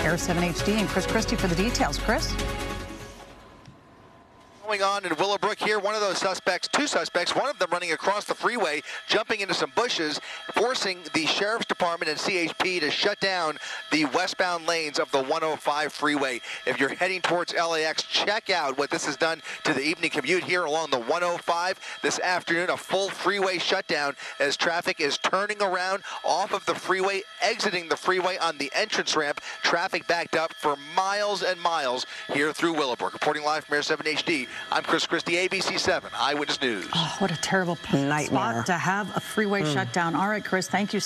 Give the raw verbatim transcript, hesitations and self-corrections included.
Air seven H D and Chris Christie for the details. Chris? Going on in Willowbrook here, one of those suspects, two suspects, one of them running across the freeway, jumping into some bushes, forcing the Sheriff's Department and C H P to shut down the westbound lanes of the one oh five freeway. If you're heading towards L A X, check out what this has done to the evening commute here along the one oh five. This afternoon, a full freeway shutdown as traffic is turning around off of the freeway, exiting the freeway on the entrance ramp. Traffic backed up for miles and miles here through Willowbrook. Reporting live from Air seven H D, I'm Chris Christie, A B C seven Eyewitness News. Oh, what a terrible Nightmare spot to have a freeway mm. shut down. All right, Chris, thank you.